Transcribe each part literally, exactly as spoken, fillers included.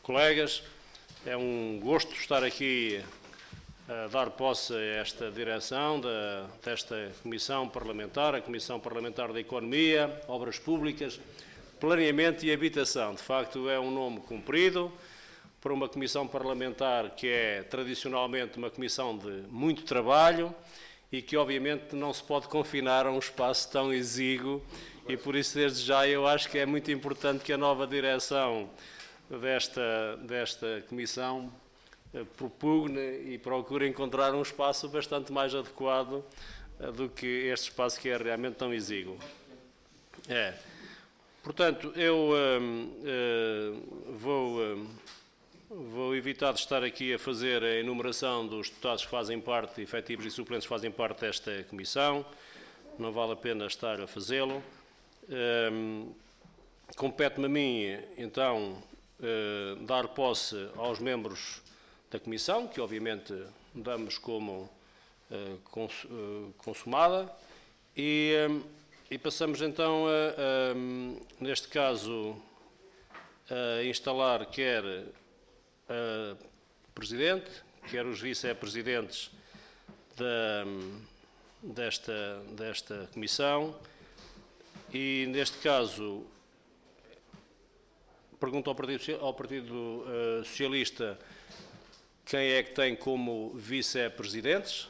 colegas, é um gosto estar aqui a dar posse a esta direção da, desta Comissão Parlamentar, a Comissão Parlamentar da Economia, Obras Públicas, Planeamento e Habitação. De facto, é um nome comprido para uma Comissão Parlamentar que é tradicionalmente uma comissão de muito trabalho e que, obviamente, não se pode confinar a um espaço tão exíguo e, por isso, desde já, eu acho que é muito importante que a nova direção desta, desta Comissão propugne e procure encontrar um espaço bastante mais adequado do que este espaço que é realmente tão exíguo. É. Portanto, eu uh, uh, vou, uh, vou evitar de estar aqui a fazer a enumeração dos deputados que fazem parte, efetivos e suplentes que fazem parte desta Comissão. Não vale a pena estar a fazê-lo. Uh, compete-me a mim, então, uh, dar posse aos membros da Comissão, que obviamente damos como uh, cons uh, consumada, e, um, e passamos então, a, a, neste caso, a instalar quer a Presidente, quer os Vice-Presidentes da, desta, desta Comissão, e neste caso pergunto ao Partido, ao partido uh, Socialista quem é que tem como vice-presidentes?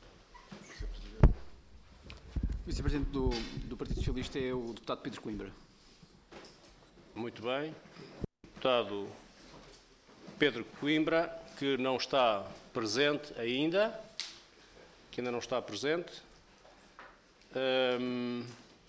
O vice-presidente do, do Partido Socialista é o deputado Pedro Coimbra. Muito bem. Deputado Pedro Coimbra, que não está presente ainda, que ainda não está presente. Um,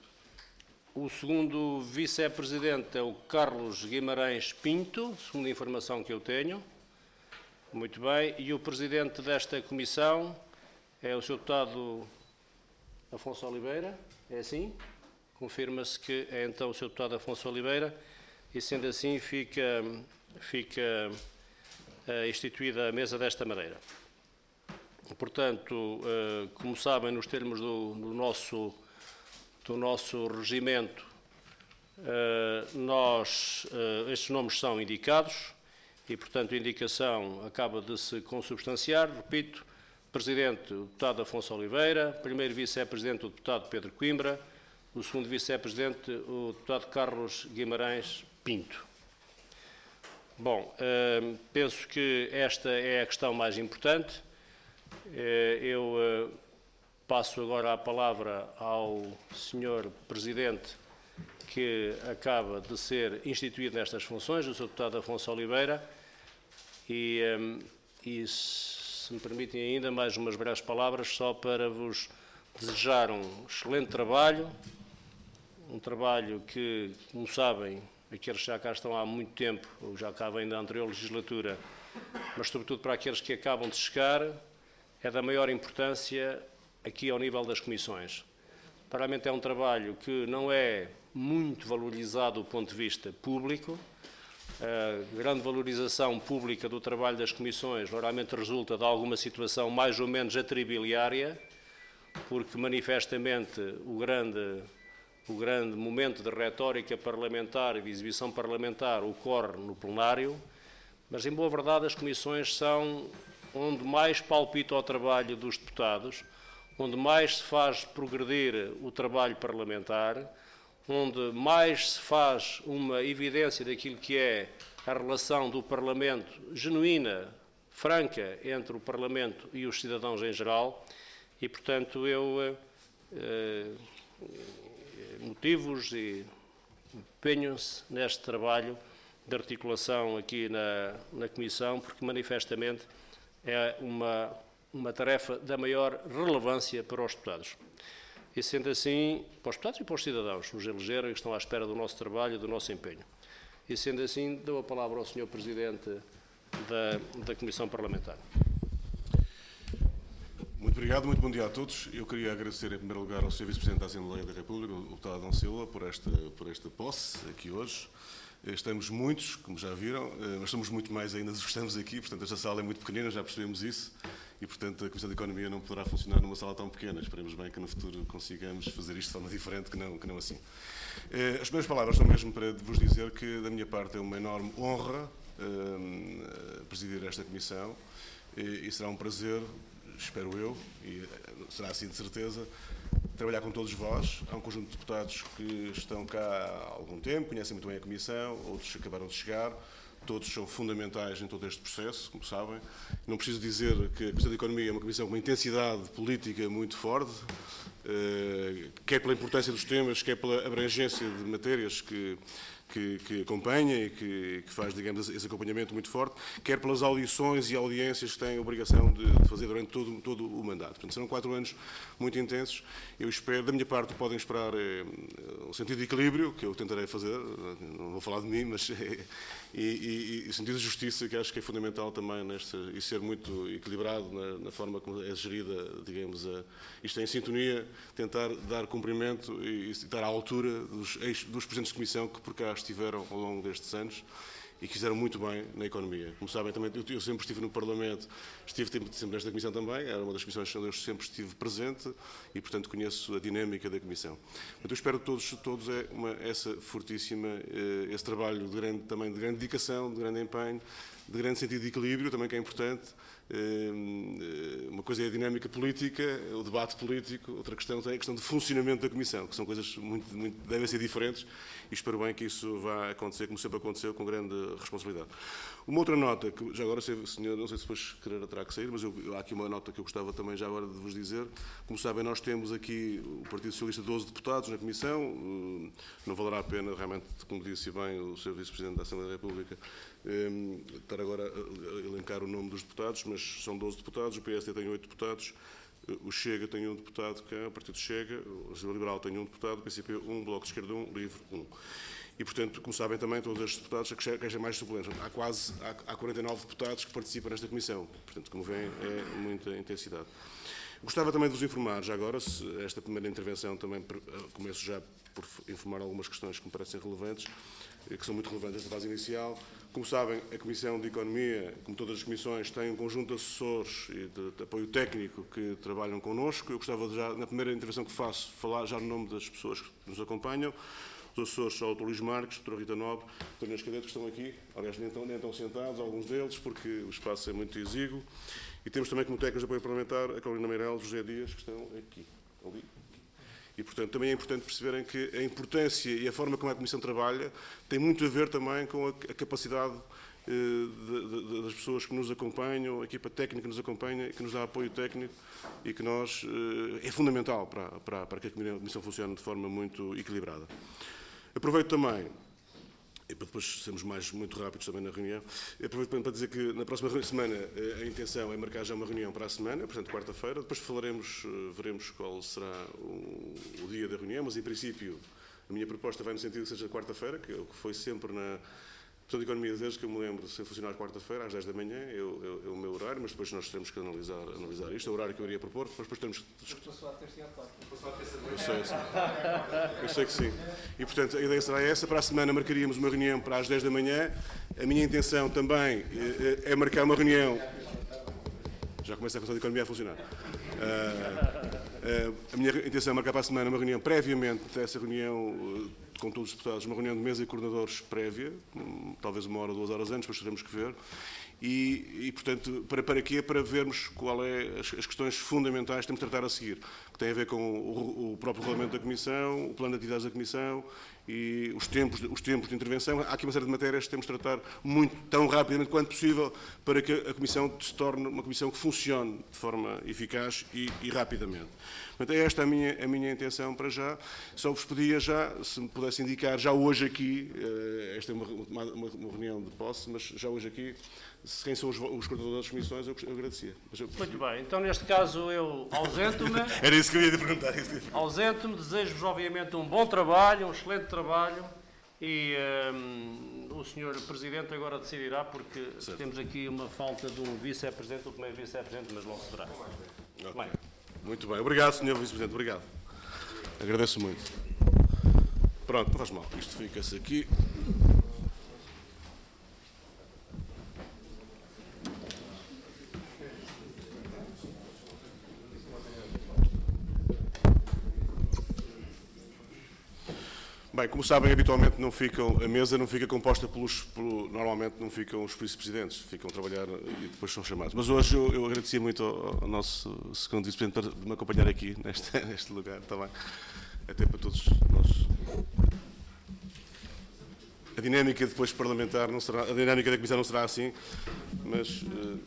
o segundo vice-presidente é o Carlos Guimarães Pinto, segundo a informação que eu tenho. Muito bem. E o presidente desta comissão é o senhor deputado Afonso Oliveira. É assim? Confirma-se que é então o senhor deputado Afonso Oliveira e, sendo assim, fica, fica uh, instituída a mesa desta maneira. Portanto, uh, como sabem, nos termos do, do, nosso, do nosso regimento, uh, nós, uh, estes nomes são indicados. E, portanto, a indicação acaba de se consubstanciar. Repito, Presidente, o deputado Afonso Oliveira, primeiro Vice-Presidente, o deputado Pedro Coimbra, o segundo Vice-Presidente, o deputado Carlos Guimarães Pinto. Bom, eh, penso que esta é a questão mais importante. Eh, eu eh, passo agora a palavra ao senhor Presidente, que acaba de ser instituído nestas funções, o senhor deputado Afonso Oliveira, e, um, e se me permitem ainda mais umas breves palavras só para vos desejar um excelente trabalho, um trabalho que, como sabem, aqueles que já cá estão há muito tempo, ou já cá vêm da anterior legislatura, mas sobretudo para aqueles que acabam de chegar, é da maior importância aqui ao nível das comissões. Claramente é um trabalho que não é muito valorizado do ponto de vista público. A grande valorização pública do trabalho das comissões normalmente resulta de alguma situação mais ou menos atribiliária, porque manifestamente o grande, o grande momento de retórica parlamentar e de exibição parlamentar ocorre no plenário, mas em boa verdade as comissões são onde mais palpita o trabalho dos deputados, onde mais se faz progredir o trabalho parlamentar, onde mais se faz uma evidência daquilo que é a relação do Parlamento genuína, franca, entre o Parlamento e os cidadãos em geral, e, portanto, eu eh, motivo-os e empenho-se neste trabalho de articulação aqui na, na Comissão, porque manifestamente é uma, uma tarefa da maior relevância para os deputados. E sendo assim, para os deputados e para os cidadãos que nos elegeram e que estão à espera do nosso trabalho e do nosso empenho. E sendo assim, dou a palavra ao senhor Presidente da, da Comissão Parlamentar. Muito obrigado, muito bom dia a todos. Eu queria agradecer em primeiro lugar ao senhor Vice-Presidente da Assembleia da República, o deputado Adão Silva, por esta, por esta posse aqui hoje. Estamos muitos, como já viram, mas somos muito mais ainda dos que estamos aqui, portanto esta sala é muito pequenina, já percebemos isso, e portanto a Comissão de Economia não poderá funcionar numa sala tão pequena. Esperemos bem que no futuro consigamos fazer isto de forma diferente, que não, que não assim. As primeiras palavras são mesmo para vos dizer que da minha parte é uma enorme honra uh, presidir esta comissão e, e será um prazer, espero eu, e será assim de certeza, trabalhar com todos vós. Há um conjunto de deputados que estão cá há algum tempo, conhecem muito bem a comissão, outros acabaram de chegar. Todos são fundamentais em todo este processo, como sabem. Não preciso dizer que a Comissão de Economia é uma comissão com uma intensidade política muito forte, quer pela importância dos temas, quer pela abrangência de matérias que, que, que acompanha e que, que faz, digamos, esse acompanhamento muito forte, quer pelas audições e audiências que têm a obrigação de, de fazer durante todo, todo o mandato. Portanto, serão quatro anos muito intensos. Eu espero, da minha parte, podem esperar é, um sentido de equilíbrio, que eu tentarei fazer, não vou falar de mim, mas é, e, e, e sentido de justiça, que acho que é fundamental também neste, e ser muito equilibrado na, na forma como é gerida, digamos, a, isto é em sintonia, tentar dar cumprimento e, e estar à altura dos, ex, dos presidentes de comissão que por cá estiveram ao longo destes anos e que fizeram muito bem na economia. Como sabem, também, eu, eu sempre estive no Parlamento, estive sempre nesta comissão também, era uma das comissões onde eu sempre estive presente e, portanto, conheço a dinâmica da comissão. Portanto, eu espero que todos, todos é uma, essa fortíssima, esse trabalho de grande, também de grande dedicação, de grande empenho, de grande sentido de equilíbrio, também que é importante. Uma coisa é a dinâmica política, o debate político, outra questão é a questão de funcionamento da Comissão, que são coisas muito, muito devem ser diferentes e espero bem que isso vá acontecer, como sempre aconteceu, com grande responsabilidade. Uma outra nota, que já agora, senhor, não sei se depois querer terá que sair, mas eu, há aqui uma nota que eu gostava também já agora de vos dizer. Como sabem, nós temos aqui o Partido Socialista doze deputados na Comissão, não valerá a pena, realmente, como disse bem o senhor Vice-Presidente da Assembleia da República, estar agora a elencar o nome dos deputados, mas são doze deputados, o P S D tem oito deputados, o Chega tem um deputado, que é o Partido Chega, o Partido Liberal tem um deputado, o P C P um, o Bloco de Esquerda um, Livre um. E, portanto, como sabem também, todos estes deputados queixam mais suplentes. Há quase há, há quarenta e nove deputados que participam nesta comissão. Portanto, como veem, é muita intensidade. Gostava também de vos informar, já agora, se esta primeira intervenção também começo já por informar algumas questões que me parecem relevantes, que são muito relevantes nesta fase inicial. Como sabem, a Comissão de Economia, como todas as comissões, tem um conjunto de assessores e de, de apoio técnico que trabalham connosco. Eu gostava de já, na primeira intervenção que faço, falar já no nome das pessoas que nos acompanham. Os assessores são o doutor Luís Marques, a doutora Rita Nobre, a doutora Inês Cadete, que estão aqui, aliás, nem estão, nem estão sentados, alguns deles, porque o espaço é muito exíguo. E temos também como técnicos de apoio parlamentar a Carolina Meireles, José Dias, que estão aqui, ali. E, portanto, também é importante perceberem que a importância e a forma como a Comissão trabalha tem muito a ver também com a, a capacidade eh, de, de, das pessoas que nos acompanham, a equipa técnica que nos acompanha, que nos dá apoio técnico e que nós, eh, é fundamental para, para, para que a Comissão funcione de forma muito equilibrada. Aproveito também, e para depois sermos mais, muito rápidos também na reunião, aproveito para dizer que na próxima semana a intenção é marcar já uma reunião para a semana, portanto quarta-feira, depois falaremos, veremos qual será o, o dia da reunião, mas em princípio a minha proposta vai no sentido que seja quarta-feira, que foi sempre na Comissão de Economia, desde que eu me lembro, de funcionar quarta-feira, às dez da manhã, é o, é o meu horário, mas depois nós temos que analisar, analisar isto, é o horário que eu iria propor, depois, depois temos que discutir. Passou à terça e à quarta. Eu sei, sim. Eu sei que sim. E, portanto, a ideia será essa. Para a semana marcaríamos uma reunião para as dez da manhã. A minha intenção também é, é marcar uma reunião... Já começa a Comissão de Economia a funcionar. Uh, uh, a minha intenção é marcar para a semana uma reunião previamente dessa reunião... Uh, com todos os deputados, uma reunião de mesa e coordenadores prévia, talvez uma hora, duas horas antes, depois teremos que ver. E, e portanto, para, para quê? Para vermos qual é as, as questões fundamentais que temos de tratar a seguir, que têm a ver com o, o próprio regulamento da Comissão, o plano de atividades da Comissão e os tempos, os tempos de intervenção. Há aqui uma série de matérias que temos de tratar muito, tão rapidamente quanto possível, para que a Comissão se torne uma Comissão que funcione de forma eficaz e, e rapidamente. Portanto, é esta a minha, a minha intenção para já. Só vos pedia já, se me pudesse indicar, já hoje aqui, esta é uma, uma, uma reunião de posse, mas já hoje aqui, quem são os, os coordenadores das comissões, eu, eu agradecia. Eu... Muito bem, então neste caso eu ausento-me. Era isso que eu ia te perguntar. Ausento-me, desejo-vos obviamente um bom trabalho, um excelente trabalho e um, o senhor Presidente agora decidirá, porque certo. Temos aqui uma falta de um Vice-Presidente, o primeiro Vice-Presidente, mas logo se verá. Okay. Bem. Muito bem, obrigado senhor Vice-Presidente, obrigado. Agradeço muito. Pronto, não faz mal, isto fica-se aqui. Bem, como sabem, habitualmente não ficam, a mesa não fica composta pelos, pelo, normalmente não ficam os vice-presidentes, ficam a trabalhar e depois são chamados. Mas hoje eu, eu agradecia muito ao, ao nosso segundo vice-presidente de me acompanhar aqui, neste, neste lugar também, até para todos nós. A dinâmica depois parlamentar não será, a dinâmica da comissão não será assim, mas... Uh,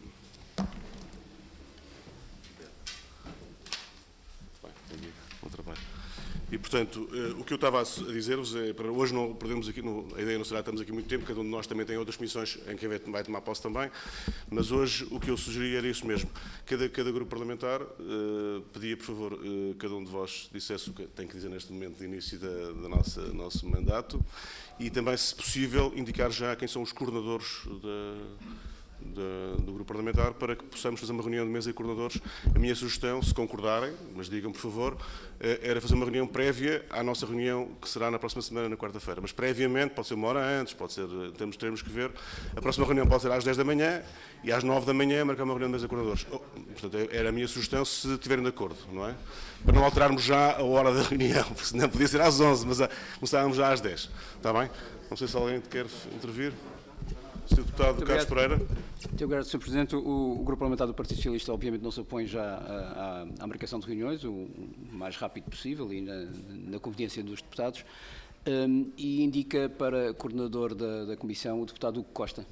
bom trabalho. E, portanto, uh, o que eu estava a dizer-vos é, para hoje não perdemos aqui, no, a ideia não será que estamos aqui muito tempo, cada um de nós também tem outras comissões em que vai tomar posse também, mas hoje o que eu sugeri era isso mesmo. Cada, cada grupo parlamentar uh, pedia, por favor, uh, cada um de vós dissesse o que tem que dizer neste momento de início da, da nossa nosso mandato e também, se possível, indicar já quem são os coordenadores da... Da, do grupo parlamentar para que possamos fazer uma reunião de mesa de coordenadores. A minha sugestão, se concordarem, mas digam por favor, era fazer uma reunião prévia à nossa reunião que será na próxima semana, na quarta-feira. Mas previamente, pode ser uma hora antes, pode ser, temos, teremos que ver. A próxima reunião pode ser às dez da manhã e às nove da manhã marcar uma reunião de mesa de coordenadores. Oh, portanto, era a minha sugestão, se estiverem de acordo, não é? Para não alterarmos já a hora da reunião, porque senão podia ser às onze, mas começávamos já às dez. Está bem? Não sei se alguém quer intervir. senhor Deputado Carlos Pereira. Muito obrigado, senhor Presidente. O, o Grupo Parlamentar do Partido Socialista, obviamente, não se opõe já à, à, à marcação de reuniões, o mais rápido possível e na, na conveniência dos deputados, um, e indica para coordenador da, da Comissão o deputado Hugo Costa.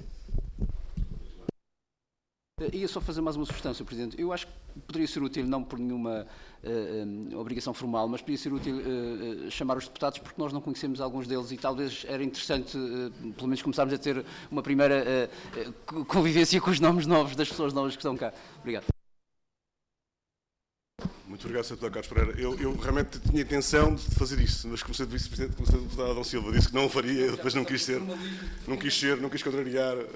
Ia só fazer mais uma sugestão, senhor Presidente. Eu acho que poderia ser útil, não por nenhuma uh, obrigação formal, mas poderia ser útil uh, chamar os deputados, porque nós não conhecemos alguns deles e talvez era interessante, uh, pelo menos, começarmos a ter uma primeira uh, convivência com os nomes novos das pessoas novas que estão cá. Obrigado. Muito obrigado, senhor Deputado Carlos Pereira. Eu, eu realmente tinha intenção de fazer isso, mas como o senhor Vice-Presidente, como o senhor Deputado Adão Silva disse que não o faria, eu depois não quis ser, não quis ser, não quis contrariar. Uh,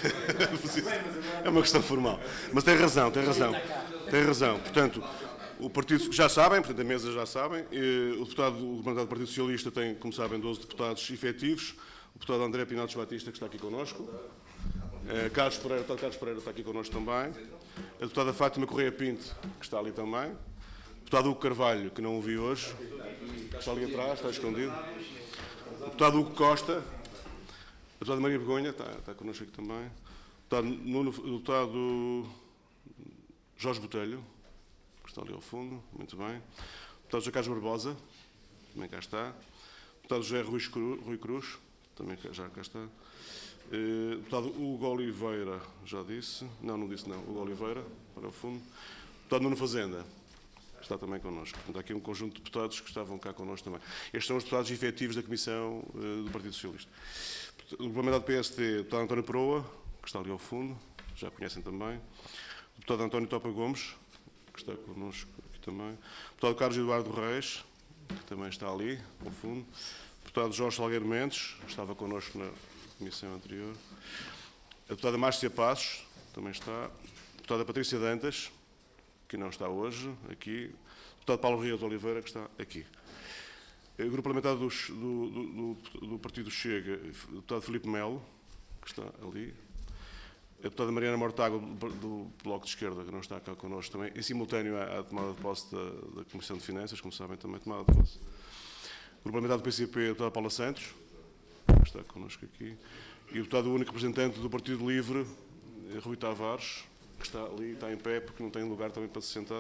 é uma questão formal. Mas tem razão, tem razão, tem razão. Portanto, o partido, já sabem, portanto, a mesa já sabem, o deputado, o mandato do Partido Socialista tem, como sabem, doze deputados efetivos, o deputado André Pinatos Batista, que está aqui connosco, uh, Carlos Pereira, o deputado Carlos Pereira está aqui connosco também, a deputada Fátima Correia Pinto, que está ali também, o deputado Hugo Carvalho, que não o vi hoje, está ali atrás, está escondido. O deputado Hugo Costa, a deputada Maria Begonha, está, está connosco aqui também. O deputado, Nuno, o deputado Jorge Botelho, que está ali ao fundo, muito bem. O deputado José Carlos Barbosa, também cá está. O deputado José Rui Cruz, Rui Cruz também já cá está. O deputado Hugo Oliveira, já disse. Não, não disse não. Hugo Oliveira, para o fundo. O deputado Nuno Fazenda, está também connosco. Portanto, há aqui um conjunto de deputados que estavam cá connosco também. Estes são os deputados efetivos da Comissão uh, do Partido Socialista. O parlamentar do P S T, o deputado António Peroa, que está ali ao fundo, já conhecem também. O deputado António Topa Gomes, que está connosco aqui também. O deputado Carlos Eduardo Reis, que também está ali, ao fundo. O deputado Jorge Salgueiro Mendes, que estava connosco na comissão anterior. A deputada Márcia Passos, também está. A deputada Patrícia Dantas, que não está hoje, aqui. O deputado Paulo Rios de Oliveira, que está aqui. O grupo parlamentar do, do, do, do Partido Chega, o deputado Filipe Melo, que está ali. A deputada Mariana Mortágua, do, do Bloco de Esquerda, que não está cá connosco também. Em simultâneo à, à tomada de posse da, da Comissão de Finanças, como sabem, também tomada de posse. O grupo parlamentar do P C P, a deputada Paula Santos, que está connosco aqui. E o deputado único representante do Partido Livre, Rui Tavares, que está ali, está em pé, porque não tem lugar também para se sentar.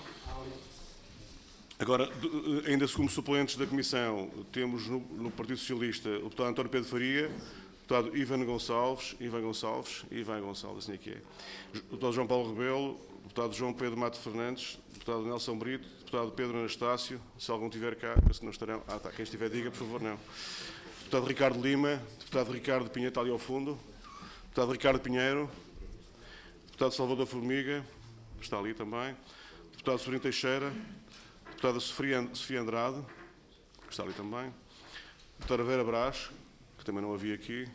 Agora, ainda como suplentes da Comissão, temos no, no Partido Socialista o deputado António Pedro Faria, o deputado Ivan Gonçalves, Ivan Gonçalves, Ivan Gonçalves, assim é que é, o deputado João Paulo Rebelo, o deputado João Pedro Mato Fernandes, o deputado Nelson Brito, o deputado Pedro Anastácio, se algum estiver cá, se não estarão, ah, tá, quem estiver diga, por favor, não. O deputado Ricardo Lima, o deputado Ricardo Pinheiro, está ali ao fundo, o deputado Ricardo Pinheiro, o deputado Salvador Formiga, está ali também, o deputado Sobrinho Teixeira, a deputada Sofia Andrade, que está ali também, a deputada Vera Brás, que também não havia aqui,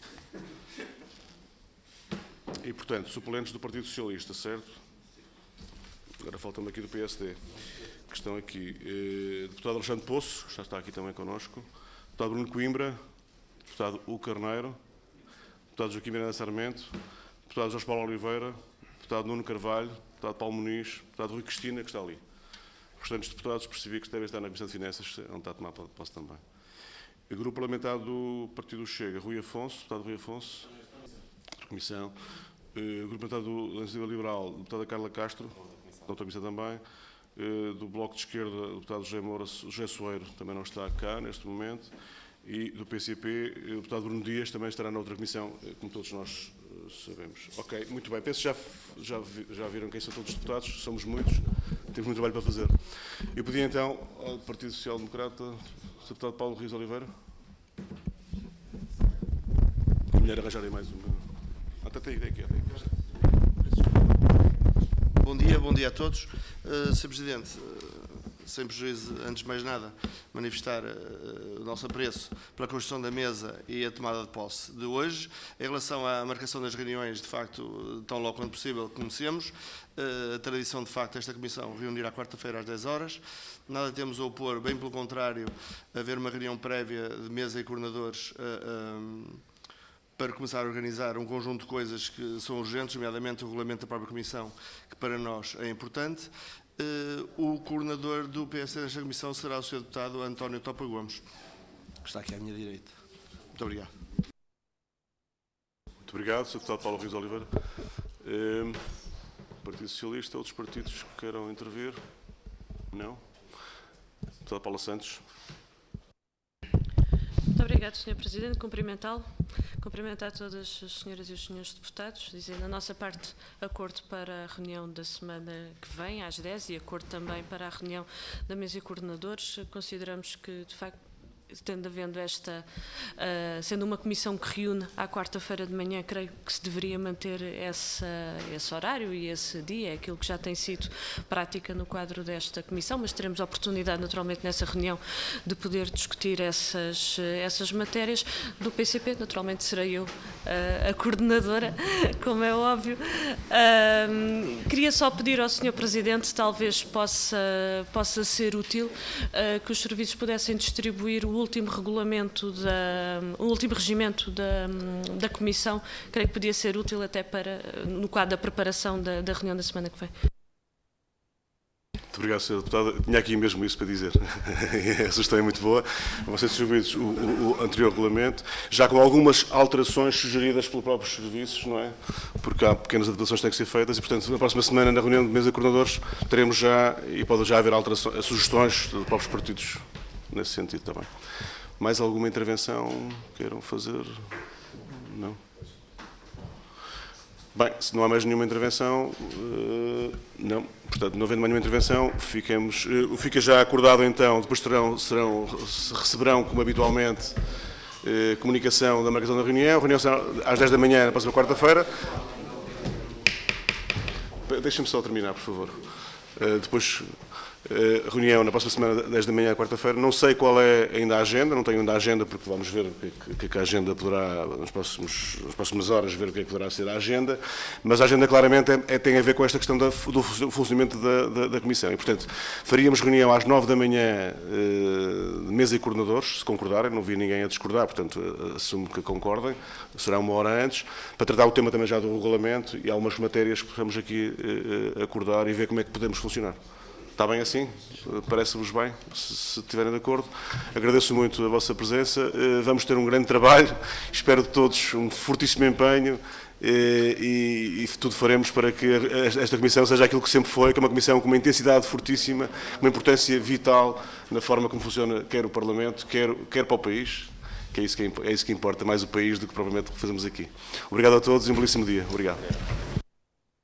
e, portanto, suplentes do Partido Socialista, certo? Agora faltam aqui do P S D, que estão aqui. Eh, deputado Alexandre Poço, que já está aqui também connosco, deputado Bruno Coimbra, deputado Hugo Carneiro, deputado Joaquim Miranda Sarmento, deputado Jorge Paulo Oliveira, deputado Nuno Carvalho, deputado Paulo Muniz, deputado Rui Cristina, que está ali. Os restantes deputados percebi que devem estar na Comissão de Finanças, onde está a tomar posse também. Grupo Parlamentar do Partido Chega, Rui Afonso, deputado Rui Afonso. Comissão. Grupo Parlamentar da Iniciativa Liberal, deputada Carla Castro, da outra comissão também. Do Bloco de Esquerda, o deputado José Moura, José Soeiro, também não está cá neste momento. E do P C P, o deputado Bruno Dias também estará na outra comissão, como todos nós sabemos. Ok, muito bem. Penso que já, já, já viram quem são todos os deputados, somos muitos, temos muito trabalho para fazer. Eu pedi então ao Partido Social Democrata, o deputado Paulo Rios Oliveira. É melhor arranjarem mais uma. Até tem ideia aqui, até aqui. Bom dia, bom dia a todos. Uh, senhor Presidente, uh, sem prejuízo, antes de mais nada, manifestar uh, o nosso apreço pela construção da mesa e a tomada de posse de hoje. Em relação à marcação das reuniões, de facto, tão logo quanto possível, conhecemos. Uh, a tradição, de facto, esta Comissão reunir à quarta-feira às dez horas. Nada temos a opor, bem pelo contrário, haver uma reunião prévia de mesa e coordenadores uh, um, para começar a organizar um conjunto de coisas que são urgentes, nomeadamente o regulamento da própria Comissão, que para nós é importante. Uh, o coordenador do P S nesta Comissão será o senhor deputado António Topa Gomes, que está aqui à minha direita. Muito obrigado. Muito obrigado, senhor deputado Paulo Rios Oliveira. Uh, Partido Socialista, outros partidos que queiram intervir? Não? Deputado Paula Santos. Muito obrigado, senhor Presidente. Cumprimentá-lo. Cumprimentar todas as senhoras e os senhores deputados, dizer da nossa parte acordo para a reunião da semana que vem, às dez, e acordo também para a reunião da mesa de coordenadores. Consideramos que, de facto, tendo havendo esta, uh, sendo uma comissão que reúne à quarta-feira de manhã, creio que se deveria manter essa, esse horário e esse dia, aquilo que já tem sido prática no quadro desta comissão, mas teremos a oportunidade, naturalmente, nessa reunião, de poder discutir essas, essas matérias. Do P C P, naturalmente, serei eu uh, a coordenadora, como é óbvio. Uh, queria só pedir ao senhor Presidente, talvez possa, possa ser útil, uh, que os serviços pudessem distribuir o último regulamento, da, o último regimento da, da Comissão, creio que podia ser útil até para, no quadro da preparação da, da reunião da semana que vem. Muito obrigado, senhor Deputado. Eu tinha aqui mesmo isso para dizer. A sugestão é muito boa. Vão ser distribuídos o, o, o anterior regulamento, já com algumas alterações sugeridas pelos próprios serviços, não é? Porque há pequenas adaptações que têm que ser feitas e, portanto, na próxima semana, na reunião de mesa de coordenadores, teremos já, e pode já haver alterações, sugestões dos próprios partidos nesse sentido também. Mais alguma intervenção queiram fazer? Não? Bem, se não há mais nenhuma intervenção, uh, não. Portanto, não havendo mais nenhuma intervenção, fiquemos, uh, fica já acordado então, depois terão, serão, receberão, como habitualmente, uh, comunicação da marcação da reunião. A reunião será às dez da manhã, na próxima quarta-feira. Deixem-me só terminar, por favor. Uh, depois... Uh, reunião na próxima semana, dez da manhã, quarta-feira. Não sei qual é ainda a agenda, não tenho ainda a agenda, porque vamos ver o que, que, que a agenda poderá, nas, próximos, nas próximas horas, ver o que é que poderá ser a agenda, mas a agenda claramente é, é, tem a ver com esta questão da, do funcionamento da, da, da Comissão. E, portanto, faríamos reunião às nove da manhã, uh, de mesa e coordenadores, se concordarem, não vi ninguém a discordar, portanto, uh, assumo que concordem, será uma hora antes, para tratar o tema também já do regulamento e algumas matérias que possamos aqui uh, acordar e ver como é que podemos funcionar. Está bem assim? Parece-vos bem? Se, se estiverem de acordo. Agradeço muito a vossa presença. Vamos ter um grande trabalho. Espero de todos um fortíssimo empenho e, e tudo faremos para que esta Comissão seja aquilo que sempre foi, que é uma Comissão com uma intensidade fortíssima, uma importância vital na forma como funciona quer o Parlamento, quer, quer para o país, que é isso que, é isso que importa, mais o país do que propriamente o que fazemos aqui. Obrigado a todos e um belíssimo dia. Obrigado.